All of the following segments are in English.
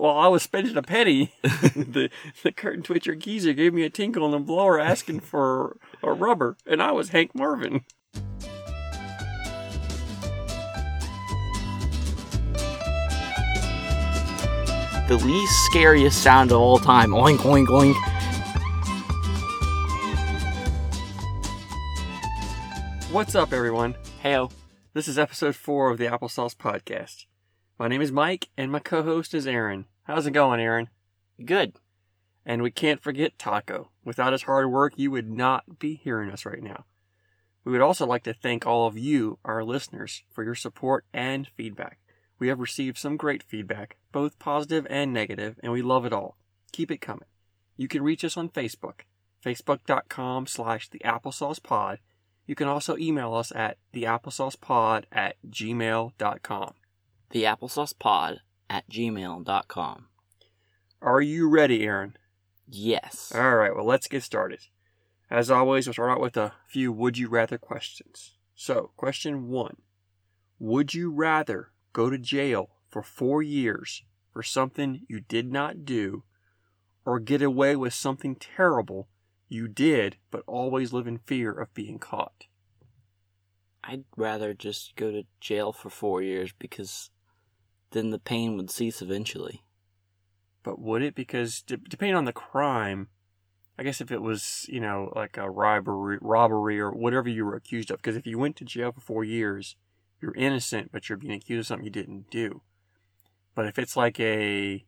while I was spending a penny, the curtain twitcher geezer gave me a tinkle on the blower asking for a rubber, and I was Hank Marvin. The least scariest sound of all time. Oink, oink, oink. What's up, everyone? Heyo. This is episode 4 of the Applesauce Podcast. My name is Mike, and my co-host is Aaron. How's it going, Aaron? Good. And we can't forget Taco. Without his hard work, you would not be hearing us right now. We would also like to thank all of you, our listeners, for your support and feedback. We have received some great feedback, both positive and negative, and we love it all. Keep it coming. You can reach us on Facebook, facebook.com/theapplesaucepod. You can also email us at theapplesaucepod@gmail.com. Theapplesaucepod@gmail.com. Are you ready, Aaron? Yes. Alright, well, let's get started. As always, we'll start out with a few would you rather questions. So, question 1. Would you rather go to jail for 4 years for something you did not do, or get away with something terrible you did, but always live in fear of being caught? I'd rather just go to jail for 4 years because then the pain would cease eventually. But would it? Because depending on the crime, I guess if it was, like a robbery or whatever you were accused of, because if you went to jail for 4 years, you're innocent, but you're being accused of something you didn't do. But if it's like like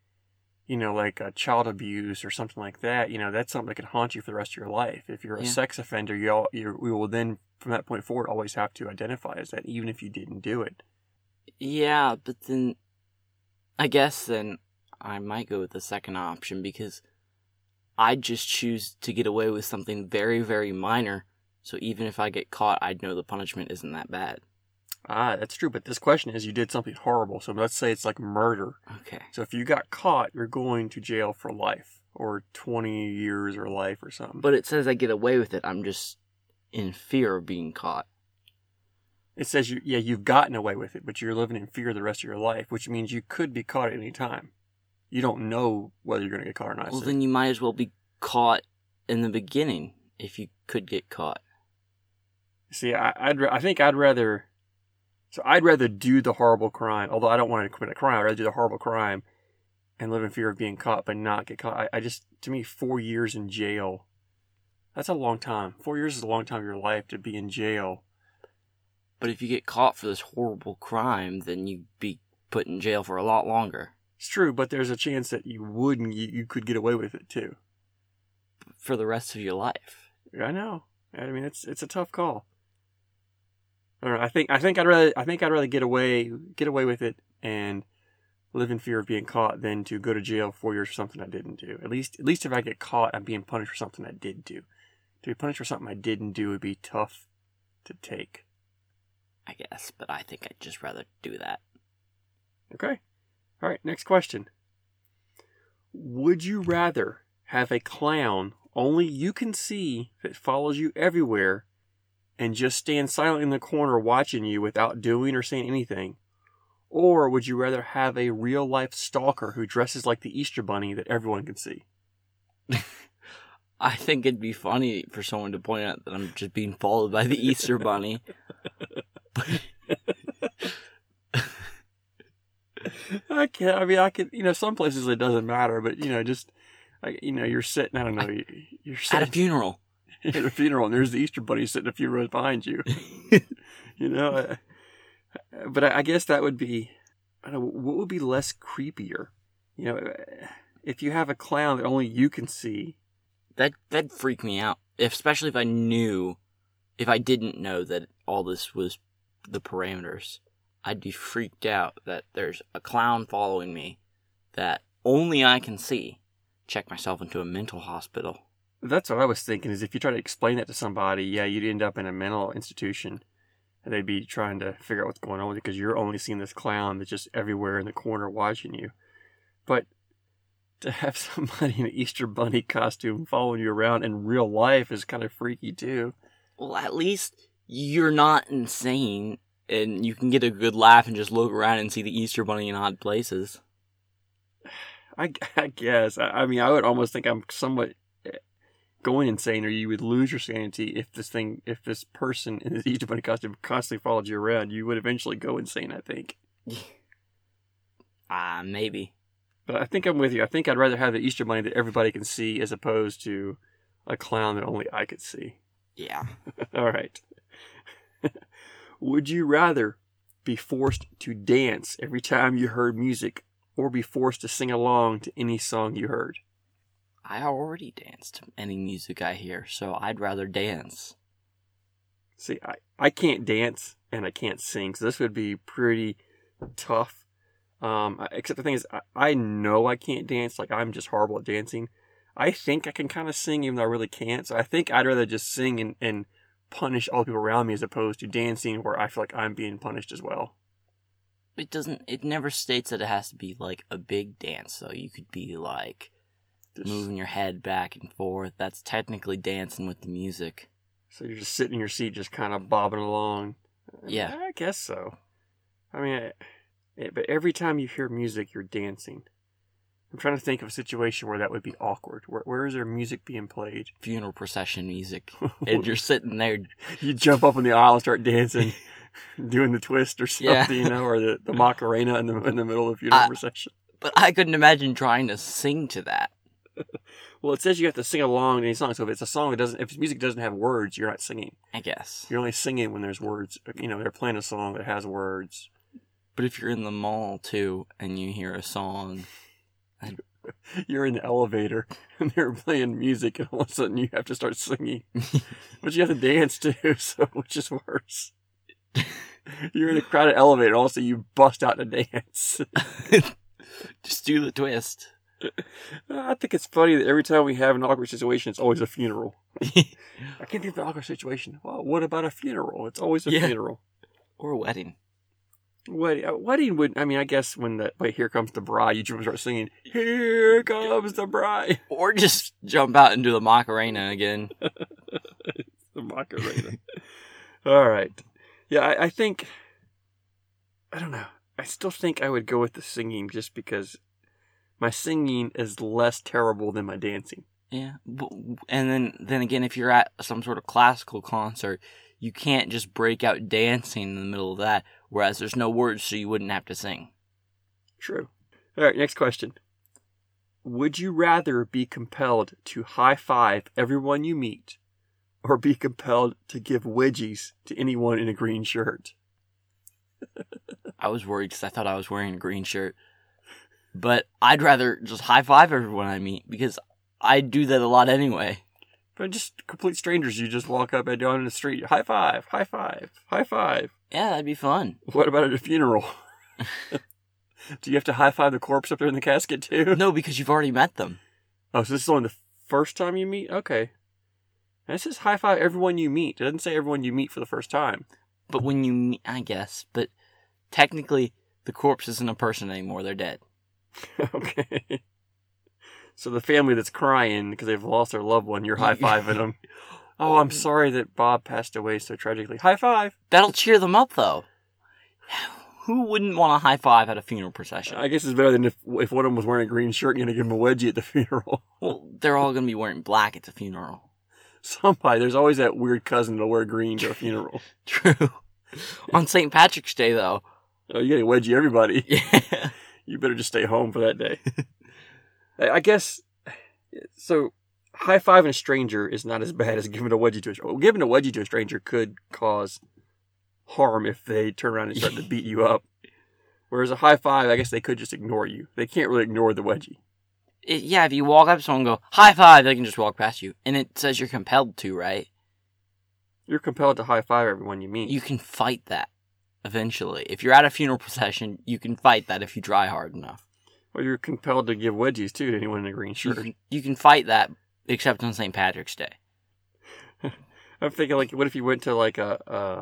a child abuse or something like that, that's something that could haunt you for the rest of your life. If you're a sex offender, we will then, from that point forward, always have to identify as that, even if you didn't do it. Yeah, but then, I guess then I might go with the second option because I'd just choose to get away with something very, very minor. So even if I get caught, I'd know the punishment isn't that bad. Ah, that's true, but this question is you did something horrible, so let's say it's like murder. Okay. So if you got caught, you're going to jail for life, or 20 years or life or something. But it says I get away with it, I'm just in fear of being caught. It says, you've gotten away with it, but you're living in fear the rest of your life, which means you could be caught at any time. You don't know whether you're going to get caught or not. Well, then you might as well be caught in the beginning, if you could get caught. See, I think I'd rather... So I'd rather do the horrible crime, although I don't want to commit a crime. I'd rather do the horrible crime and live in fear of being caught, but not get caught. To me, 4 years in jail, that's a long time. 4 years is a long time of your life to be in jail. But if you get caught for this horrible crime, then you'd be put in jail for a lot longer. It's true, but there's a chance that you wouldn't. You could get away with it too. For the rest of your life. I know. I mean, it's a tough call. I don't know. I think I'd rather get away with it and live in fear of being caught than to go to jail 4 years for something I didn't do. At least if I get caught, I'm being punished for something I did do. To be punished for something I didn't do would be tough to take. I guess, but I think I'd just rather do that. Okay. All right, next question. Would you rather have a clown only you can see that follows you everywhere and just stand silently in the corner watching you without doing or saying anything? Or would you rather have a real-life stalker who dresses like the Easter Bunny that everyone can see? I think it'd be funny for someone to point out that I'm just being followed by the Easter Bunny. I could, some places it doesn't matter, but, you're sitting, I don't know, you're sitting at a funeral. At a funeral, and there's the Easter Bunny sitting a few rows behind you. But I guess that would be, I don't know, what would be less creepier? If you have a clown that only you can see. That'd freak me out, especially if I didn't know that all this was the parameters. I'd be freaked out that there's a clown following me that only I can see. Check myself into a mental hospital. That's what I was thinking, is if you try to explain that to somebody, you'd end up in a mental institution. And they'd be trying to figure out what's going on with it because you're only seeing this clown that's just everywhere in the corner watching you. But to have somebody in an Easter Bunny costume following you around in real life is kind of freaky too. Well, at least you're not insane and you can get a good laugh and just look around and see the Easter Bunny in odd places. I guess. I mean, I would almost think I'm somewhat going insane, or you would lose your sanity if this person in this Easter Bunny costume constantly followed you around. You would eventually go insane, I think. Maybe. But I think I'm with you. I think I'd rather have the Easter Bunny that everybody can see as opposed to a clown that only I could see. Yeah. All right. Would you rather be forced to dance every time you heard music, or be forced to sing along to any song you heard? I already dance to any music I hear, so I'd rather dance. See, I can't dance and I can't sing, so this would be pretty tough. Except the thing is, I know I can't dance. Like, I'm just horrible at dancing. I think I can kind of sing, even though I really can't. So I think I'd rather just sing and punish all the people around me as opposed to dancing where I feel like I'm being punished as well. It never states that it has to be like a big dance, though. You could be like moving your head back and forth. That's technically dancing with the music. So you're just sitting in your seat, just kind of bobbing along. Yeah. I guess so. I mean, but every time you hear music, you're dancing. I'm trying to think of a situation where that would be awkward. Where is there music being played? Funeral procession music. And you're sitting there. You jump up in the aisle and start dancing, doing the twist or something, or the Macarena in the middle of the funeral procession. But I couldn't imagine trying to sing to that. Well, it says you have to sing along to any song. So if it's a song if music doesn't have words, you're not singing. I guess. You're only singing when there's words. They're playing a song that has words. But if you're in the mall, too, and you hear a song... You're in the elevator, and they're playing music, and all of a sudden you have to start singing. But you have to dance, too, so which is worse. You're in a crowded elevator, and all of a sudden you bust out to dance. Just do the twist. I think it's funny that every time we have an awkward situation, it's always a funeral. I can't think of an awkward situation. Well, what about a funeral? It's always a funeral. Or a wedding. Wedding would, I guess when Here Comes the Bride, you just start singing, Here Comes the Bride. Or just jump out and do the Macarena again. The Macarena. All right. Yeah, I think, I don't know. I still think I would go with the singing just because my singing is less terrible than my dancing. Yeah. And then again, if you're at some sort of classical concert, you can't just break out dancing in the middle of that, whereas there's no words, so you wouldn't have to sing. True. All right, next question. Would you rather be compelled to high-five everyone you meet, or be compelled to give wedgies to anyone in a green shirt? I was worried because I thought I was wearing a green shirt. But I'd rather just high-five everyone I meet, because I do that a lot anyway. But just complete strangers, you just walk up and down in the street, high five, high five, high five. Yeah, that'd be fun. What about at a funeral? Do you have to high five the corpse up there in the casket too? No, because you've already met them. Oh, so this is only the first time you meet? Okay. And it says high five everyone you meet. It doesn't say everyone you meet for the first time. But when you meet, I guess. But technically, the corpse isn't a person anymore. They're dead. Okay. So the family that's crying because they've lost their loved one, you're high-fiving them. Oh, I'm sorry that Bob passed away so tragically. High five! That'll cheer them up, though. Who wouldn't want a high five at a funeral procession? I guess it's better than if one of them was wearing a green shirt and you're going to give them a wedgie at the funeral. Well, they're all going to be wearing black at the funeral. Somebody. There's always that weird cousin that'll wear green to a funeral. True. On St. Patrick's Day, though. Oh, you got to wedgie everybody. Yeah. You better just stay home for that day. I guess, so high-fiving a stranger is not as bad as giving a wedgie to a stranger. Giving a wedgie to a stranger could cause harm if they turn around and start to beat you up. Whereas a high five, I guess they could just ignore you. They can't really ignore the wedgie. If you walk up to someone and go, high five, they can just walk past you. And it says you're compelled to, right? You're compelled to high five everyone you meet. You can fight that eventually. If you're at a funeral procession, you can fight that if you try hard enough. Well, you're compelled to give wedgies, too, to anyone in a green shirt. You can fight that, except on St. Patrick's Day. I'm thinking, like, what if you went to, like, a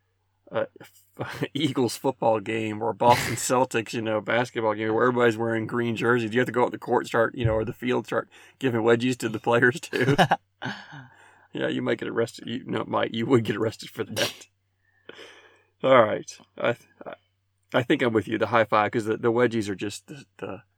Eagles football game or a Boston Celtics, basketball game where everybody's wearing green jerseys? You have to go out the court and start, or the field, start giving wedgies to the players, too. Yeah, you might get arrested. You would get arrested for that. All right. I think I'm with you, the high five, because the wedgies are just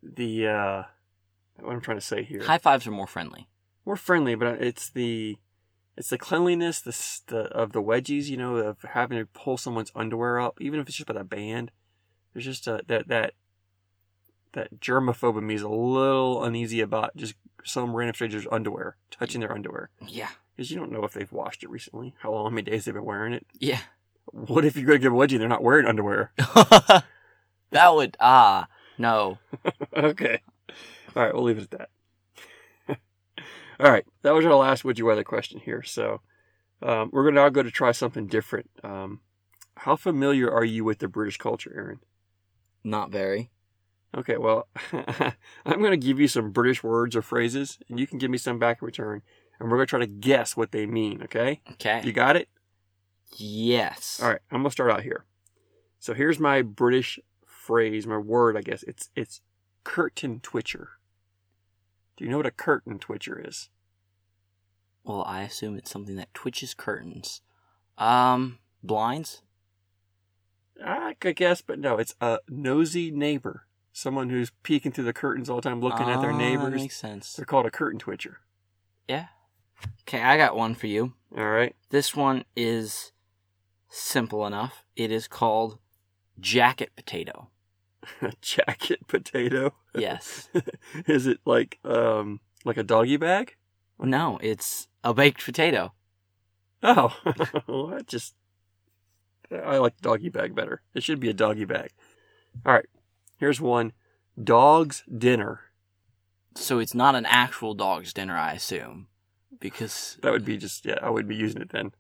what I'm trying to say here. High fives are more friendly. More friendly, but it's the cleanliness of the wedgies, you know, of having to pull someone's underwear up, even if it's just by the band. There's just that germaphobe in me is a little uneasy about just some random stranger's underwear, touching their underwear. Yeah. Because you don't know if they've washed it recently, how many days they've been wearing it. Yeah. What if you're going to give a wedgie and they're not wearing underwear? That would, no. Okay. All right, we'll leave it at that. All right, that was our last Would You Rather question here. So we're going to now go to try something different. How familiar are you with the British culture, Aaron? Not very. Okay, well, I'm going to give you some British words or phrases, and you can give me some back in return, and we're going to try to guess what they mean, okay? Okay. You got it? Yes. All right, I'm going to start out here. So here's my British phrase, my word, I guess. It's curtain twitcher. Do you know what a curtain twitcher is? Well, I assume it's something that twitches curtains. Blinds? I could guess, but no, it's a nosy neighbor. Someone who's peeking through the curtains all the time looking at their neighbors. That makes sense. They're called a curtain twitcher. Yeah. Okay, I got one for you. All right. This one is simple enough. It is called jacket potato. A jacket potato? Yes. Is it like a doggy bag? No, it's a baked potato. Oh, well, I like doggy bag better. It should be a doggy bag. All right, here's one. Dog's dinner. So it's not an actual dog's dinner, I assume, because That would be I wouldn't be using it then.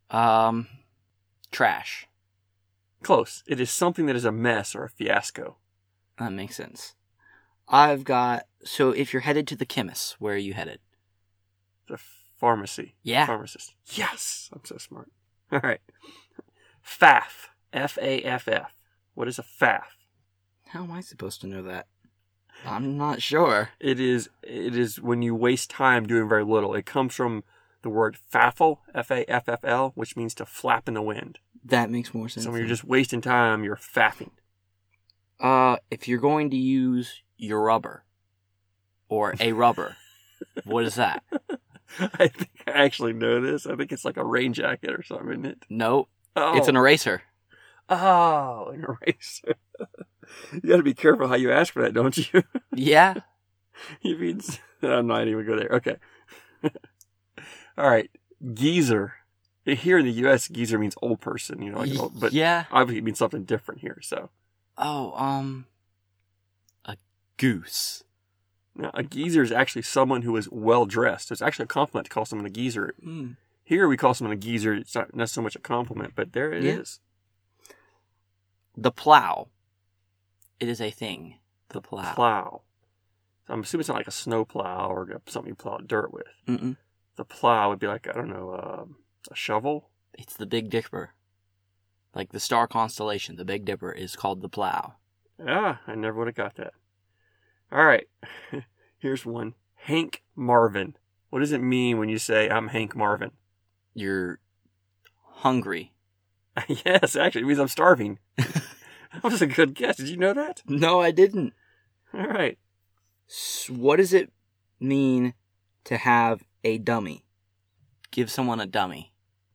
Trash. Close. It is something that is a mess or a fiasco. That makes sense. I've got, so if you're headed to the chemist, where are you headed? The pharmacy. Yeah. Pharmacist. Yes, I'm so smart. All right. Faff. F-A-F-F. What is a faff? How am I supposed to know that? I'm not sure. It is when you waste time doing very little. It comes from the word faffle, F-A-F-F-L, which means to flap in the wind. That makes more sense. So when you're just wasting time, you're faffing. If you're going to use your rubber, or a rubber, what is that? I think I actually know this. I think it's like a rain jacket or something, isn't it? No, Oh. it's an eraser. Oh, an eraser. You got to be careful how you ask for that, don't you? Yeah. He means... I'm not even going to go there. Okay. All right. Geezer. Here in the U.S., geezer means old person, you know, like old, but yeah. obviously it means something different here, so. Oh, a goose. Now, a geezer is actually someone who is well dressed. It's actually a compliment to call someone a geezer. Mm. Here we call someone a geezer. It's not so much a compliment, but there it is. The plow. It is a thing. The plow. Plow. So I'm assuming it's not like a snow plow or something you plow dirt with. Mm-mm. The plow would be like, I don't know, a shovel? It's the Big Dipper. Like the star constellation, the Big Dipper is called the plow. Ah, I never would have got that. All right. Here's one. Hank Marvin. What does it mean when you say, I'm Hank Marvin? You're hungry. Yes, actually, it means I'm starving. That was a good guess. Did you know that? No, I didn't. All right. What does it mean to have a dummy? Give someone a dummy.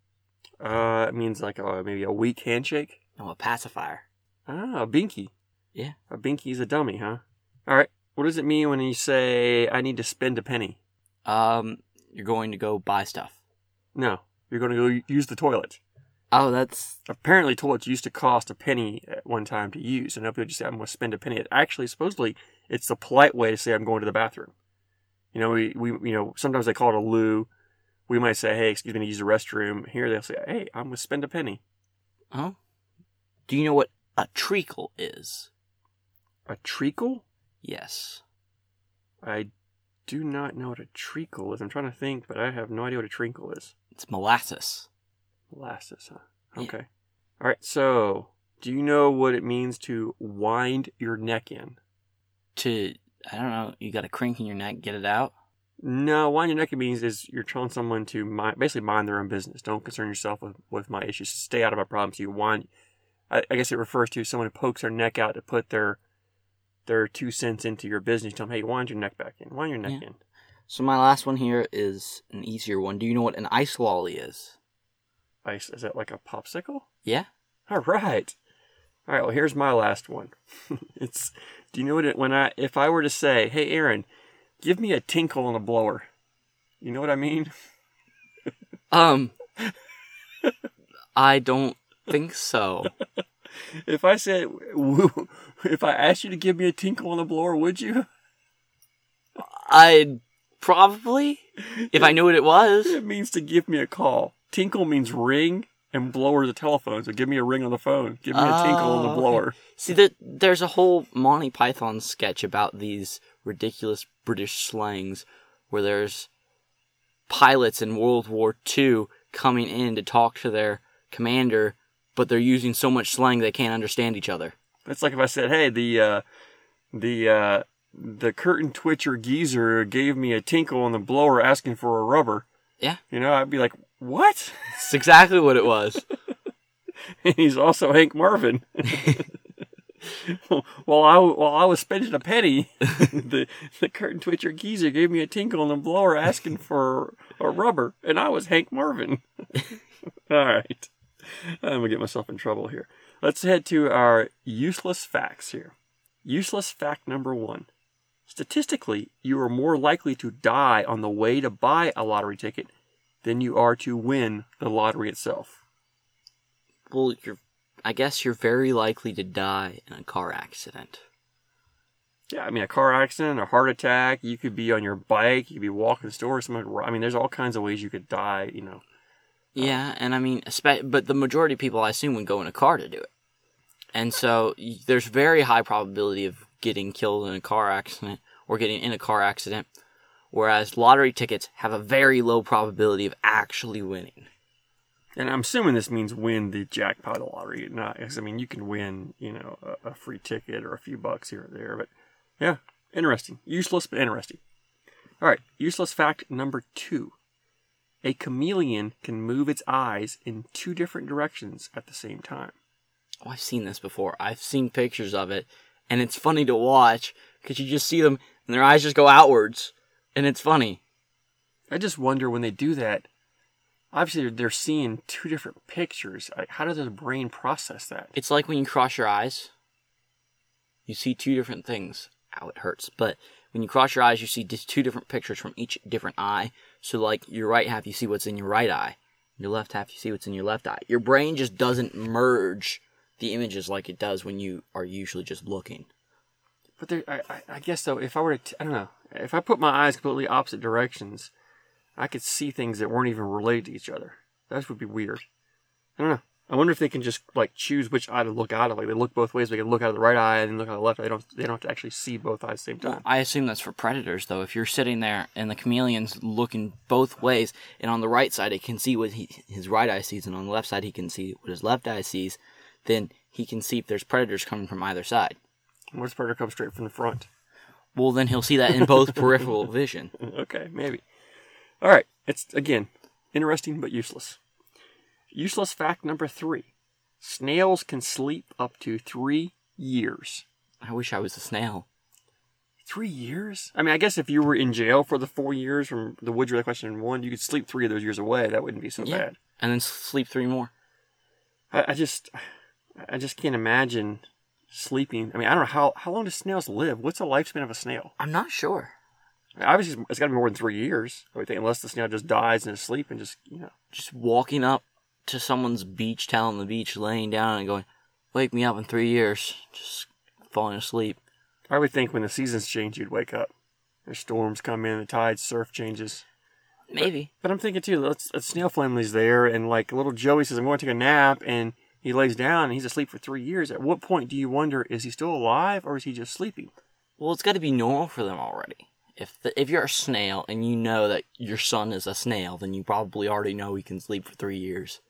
It means like maybe a weak handshake. Oh, a pacifier. Ah, a binky. Yeah. A binky's a dummy, huh? All right. What does it mean when you say, I need to spend a penny? You're going to go buy stuff. No. You're going to go use the toilet. Oh, that's... Apparently, toilets used to cost a penny at one time to use, and people just say, I'm going to spend a penny. It actually, supposedly, it's the polite way to say, I'm going to the bathroom. You know, we sometimes they call it a loo. We might say, hey, excuse me, to use the restroom. Here they'll say, hey, I'm going to spend a penny. Oh? Do you know what a treacle is? A treacle? Yes. I do not know what a treacle is. I'm trying to think, but I have no idea what a treacle is. It's molasses. Molasses, huh? Yeah. Okay. All right, so do you know what it means to wind your neck in? I don't know, you got a crink in your neck, get it out? No, wind your neck means is you're telling someone to basically mind their own business. Don't concern yourself with my issues. Stay out of my problems. You wind. I guess it refers to someone who pokes their neck out to put their their 2 cents into your business. You tell them, hey, wind your neck back in. Wind your neck in. So my last one here is an easier one. Do you know what an ice lolly is? Ice, is that like a popsicle? Yeah. All right. All right, well, here's my last one. Do you know what if I were to say, hey, Aaron, give me a tinkle on a blower. You know what I mean? I don't think so. If I said, if I asked you to give me a tinkle on the blower, would you? I'd probably, if I knew what it was. It means to give me a call. Tinkle means ring, and blower is a telephone. So give me a ring on the phone. Give me a tinkle on the blower. Okay. See, there's a whole Monty Python sketch about these ridiculous British slangs where there's pilots in World War II coming in to talk to their commander, but they're using so much slang they can't understand each other. That's like if I said, hey, the curtain twitcher geezer gave me a tinkle on the blower asking for a rubber. Yeah. You know, I'd be like, what? It's exactly what it was. And he's also Hank Marvin. While I was spending a penny, the curtain twitcher geezer gave me a tinkle on the blower asking for a rubber, and I was Hank Marvin. All right. I'm going to get myself in trouble here. Let's head to our useless facts here. Useless fact number 1. Statistically, you are more likely to die on the way to buy a lottery ticket than you are to win the lottery itself. Well, I guess you're very likely to die in a car accident. Yeah, I mean, a car accident, a heart attack, you could be on your bike, you could be walking to the store, there's all kinds of ways you could die, you know. Yeah, and I mean, but the majority of people, I assume, would go in a car to do it. And so there's very high probability of getting killed in a car accident or getting in a car accident, whereas lottery tickets have a very low probability of actually winning. And I'm assuming this means win the jackpot lottery, because, I mean, you can win, you know, a free ticket or a few bucks here or there. But, yeah, interesting. Useless, but interesting. All right, useless fact number 2. A chameleon can move its eyes in 2 different directions at the same time. Oh, I've seen this before. I've seen pictures of it, and it's funny to watch because you just see them, and their eyes just go outwards, and it's funny. I just wonder when they do that, obviously they're seeing 2 different pictures. How does the brain process that? It's like when you cross your eyes, you see 2 different things. Ow, it hurts. But when you cross your eyes, you see just 2 different pictures from each different eye. So like your right half, you see what's in your right eye. Your left half, you see what's in your left eye. Your brain just doesn't merge the images like it does when you are usually just looking. But I guess, though, if I were to, I don't know, if I put my eyes completely opposite directions, I could see things that weren't even related to each other. That would be weird. I don't know. I wonder if they can just, like, choose which eye to look out of. Like, they look both ways. They can look out of the right eye and then look out of the left eye. They don't have to actually see both eyes at the same time. Well, I assume that's for predators, though. If you're sitting there and the chameleon's looking both ways, and on the right side it can see what his right eye sees, and on the left side he can see what his left eye sees, then he can see if there's predators coming from either side. What if predator comes straight from the front? Well, then he'll see that in both peripheral vision. Okay, maybe. All right. It's, again, interesting but useless. Useless fact number 3. Snails can sleep up to 3 years. I wish I was a snail. 3 years? I mean, I guess if you were in jail for the 4 years from the Would You Rather question 1, you could sleep 3 of those years away. That wouldn't be so bad. And then sleep 3 more. I just can't imagine sleeping. I mean, I don't know how long do snails live? What's the lifespan of a snail? I'm not sure. I mean, obviously, it's got to be more than 3 years. I would think, unless the snail just dies in his sleep and just, you know. Just walking up to someone's beach towel on the beach, laying down and going, "Wake me up in 3 years." Just falling asleep. I would think when the seasons change, you'd wake up. There's storms come in, the tide, surf changes. Maybe. But I'm thinking, too, a snail family's there, and, like, little Joey says, I'm going to take a nap, and he lays down, and he's asleep for 3 years. At what point do you wonder, is he still alive, or is he just sleeping? Well, it's got to be normal for them already. If you're a snail, and you know that your son is a snail, then you probably already know he can sleep for 3 years.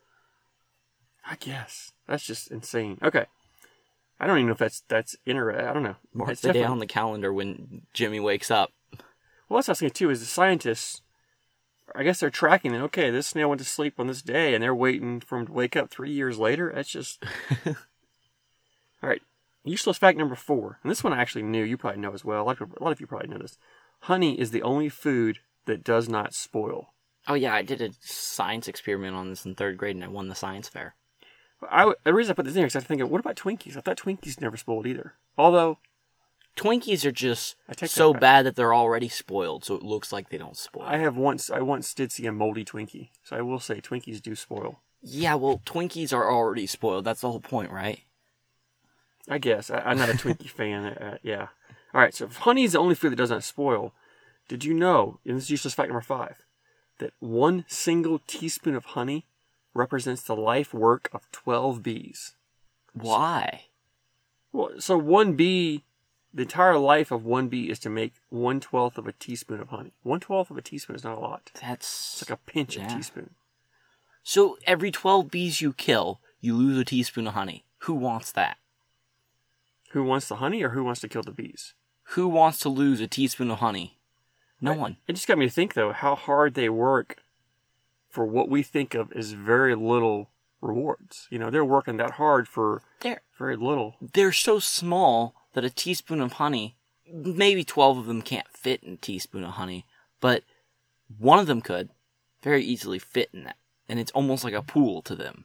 I guess. That's just insane. Okay. I don't even know if that's I don't know. Mark It's the day definitely on the calendar when Jimmy wakes up. Well, that's what I was thinking, too, is the scientists, I guess they're tracking it. Okay, this snail went to sleep on this day, and they're waiting for him to wake up 3 years later. That's just... All right. Useless fact number 4, and this one I actually knew. You probably know as well. A lot of you probably know this. Honey is the only food that does not spoil. Oh yeah, I did a science experiment on this in 3rd grade, and I won the science fair. The reason I put this in here is I think, what about Twinkies? I thought Twinkies never spoiled either. Although Twinkies are just so bad that they're already spoiled, so it looks like they don't spoil. I once did see a moldy Twinkie, so I will say Twinkies do spoil. Yeah, well, Twinkies are already spoiled. That's the whole point, right? I guess. I'm not a Twinkie fan. Yeah. All right, so if honey is the only food that does not spoil, did you know, and this is useless fact number 5, that 1 single teaspoon of honey represents the life work of 12 bees? Why? Well, so 1 bee, the entire life of 1 bee is to make 1/12 of a teaspoon of honey. 1/12 of a teaspoon is not a lot. It's like a pinch of teaspoon. So every 12 bees you kill, you lose a teaspoon of honey. Who wants that? Who wants the honey or who wants to kill the bees? Who wants to lose a teaspoon of honey? No one. It just got me to think, though, how hard they work for what we think of as very little rewards. You know, they're working that hard for very little. They're so small that a teaspoon of honey, maybe 12 of them can't fit in a teaspoon of honey, but one of them could very easily fit in that. And it's almost like a pool to them.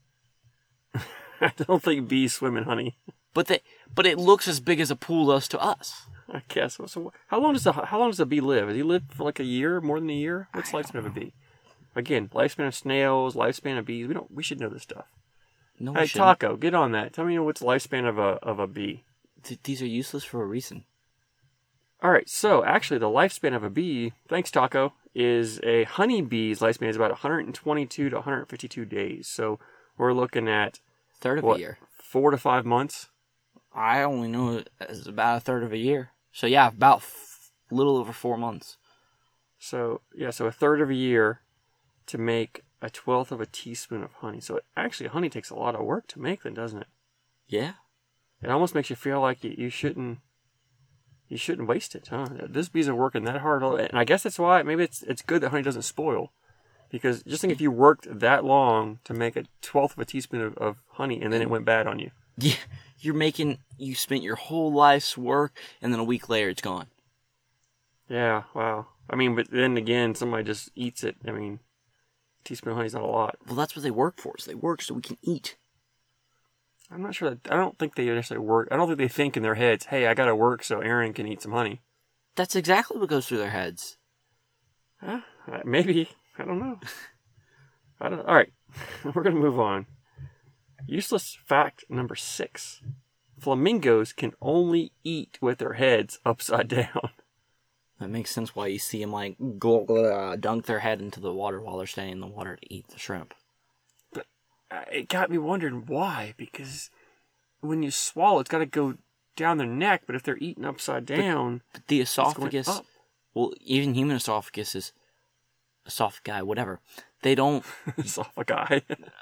I don't think bees swim in honey. But it looks as big as a pool does to us. I guess. So how long does a bee live? Does he live for like a year, more than a year? What's the lifespan of a bee? Again, lifespan of snails, lifespan of bees. We should know this stuff. No, hey, Taco, get on that. Tell me what's the lifespan of a bee. These are useless for a reason. All right, so actually the lifespan of a bee, thanks Taco, is a honeybee's lifespan is about 122 to 152 days. So we're looking at third of a year. 4 to 5 months. I only know it as about a third of a year. So yeah, about a little over 4 months. So yeah, so a third of a year to make 1/12 of a teaspoon of honey. So actually, honey takes a lot of work to make, then, doesn't it? Yeah. It almost makes you feel like you shouldn't waste it, huh? These bees are working that hard, and I guess that's why maybe it's good that honey doesn't spoil, because just think if you worked that long to make 1/12 of a teaspoon of honey, and then it went bad on you. Yeah, you spent your whole life's work, and then a week later it's gone. Yeah, wow. I mean, but then again, somebody just eats it. I mean, a teaspoon of honey is not a lot. Well, that's what they work for. So they work so we can eat. I'm not sure I don't think they necessarily work. I don't think they think in their heads, hey, I gotta work so Aaron can eat some honey. That's exactly what goes through their heads. Huh? Maybe. I don't know. All right. We're going to move on. Useless fact number 6. Flamingos can only eat with their heads upside down. That makes sense why you see them like dunk their head into the water while they're staying in the water to eat the shrimp. But it got me wondering why, because when you swallow, it's got to go down their neck, but if they're eating upside down... But the esophagus... Well, even human esophagus is... Esophagi, whatever. They don't... Esophagi.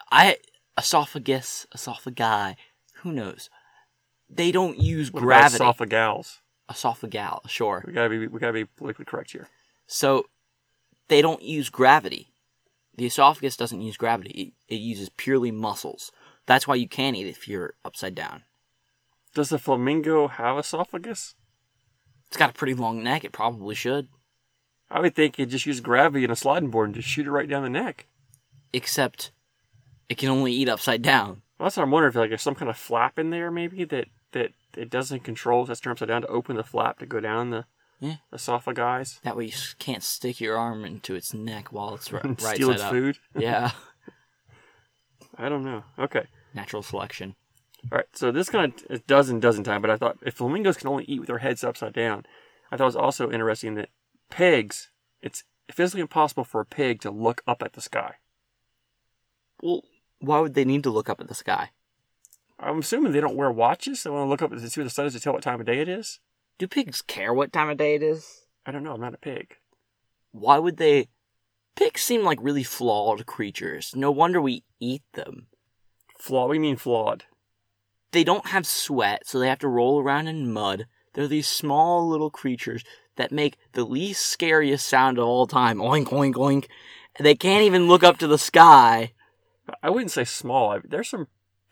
Esophagi. Who knows? They don't use gravity. Esophagals. Esophagal, sure. We gotta be politically correct here. So, they don't use gravity. The esophagus doesn't use gravity. It uses purely muscles. That's why you can't eat it if you're upside down. Does the flamingo have esophagus? It's got a pretty long neck. It probably should. I would think it just use gravity and a sliding board and just shoot it right down the neck. Except, it can only eat upside down. Well, that's what I'm wondering, if there's some kind of flap in there, maybe, that it doesn't control, so it's turned upside down to open the flap to go down the esophagus. That way you can't stick your arm into its neck while it's right side up. Steal its food? Yeah. I don't know. Okay. Natural selection. All right, so this kind of a dozen time, but I thought if flamingos can only eat with their heads upside down, I thought it was also interesting that pigs, it's physically impossible for a pig to look up at the sky. Well, why would they need to look up at the sky? I'm assuming they don't wear watches. They want to look up and see where the sun is to tell what time of day it is. Do pigs care what time of day it is? I don't know. I'm not a pig. Why would they... Pigs seem like really flawed creatures. No wonder we eat them. Flawed? We mean flawed. They don't have sweat, so they have to roll around in mud. They're these small little creatures that make the least scariest sound of all time. Oink, oink, oink. They can't even look up to the sky. I wouldn't say small. There's some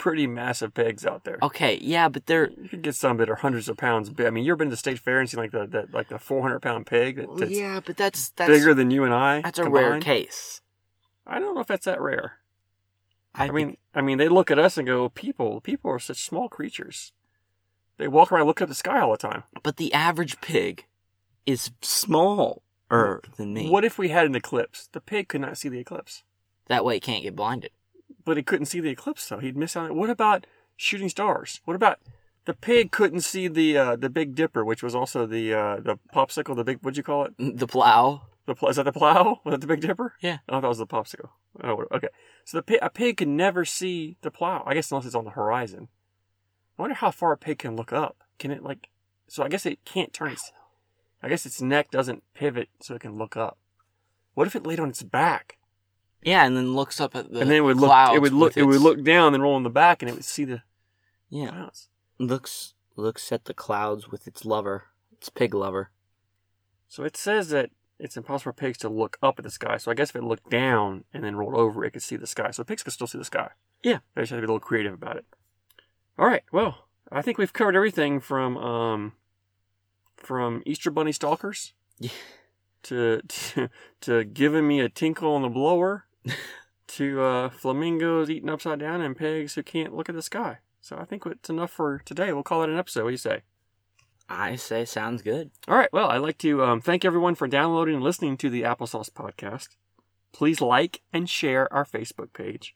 pretty massive pigs out there. Okay, yeah, but they're... You could get some that are hundreds of pounds big. I mean, you ever been to the state fair and seen like the 400-pound pig that's yeah, but that's bigger than you and I? That's a combined? rare case. I don't know if that's that rare. I mean, they look at us and go, people are such small creatures. They walk around looking at the sky all the time. But the average pig is smaller than me. What if we had an eclipse? The pig could not see the eclipse. That way it can't get blinded. But he couldn't see the eclipse, though. He'd miss out. What about shooting stars? What about the pig couldn't see the Big Dipper, which was also the popsicle, the big, what'd you call it? The plow. Is that the plow? Was that the Big Dipper? Yeah. I thought that was the popsicle. Oh, okay. So a pig can never see the plow. I guess unless it's on the horizon. I wonder how far a pig can look up. Can it so I guess it can't turn I guess its neck doesn't pivot so it can look up. What if it laid on its back? Yeah, and then looks up at the and then it would clouds. It would look down and roll on the back and it would see the clouds. Looks at the clouds with its lover, its pig lover. So it says that it's impossible for pigs to look up at the sky. So I guess if it looked down and then rolled over, it could see the sky. So pigs could still see the sky. Yeah. They just have to be a little creative about it. All right. Well, I think we've covered everything from Easter Bunny stalkers to giving me a tinkle on the blower to flamingos eating upside down and pigs who can't look at the sky. So I think it's enough for today. We'll call it an episode. What do you say? I say sounds good. All right. Well, I'd like to thank everyone for downloading and listening to the Applesauce Podcast. Please like and share our Facebook page,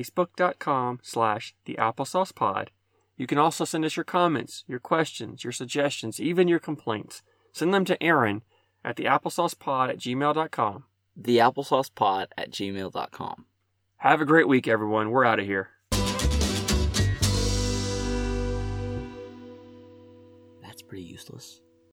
facebook.com/theapplesaucepod. You can also send us your comments, your questions, your suggestions, even your complaints. Send them to Aaron at theapplesaucepod@gmail.com. Theapplesaucepod@gmail.com. Have a great week, everyone. We're out of here. That's pretty useless.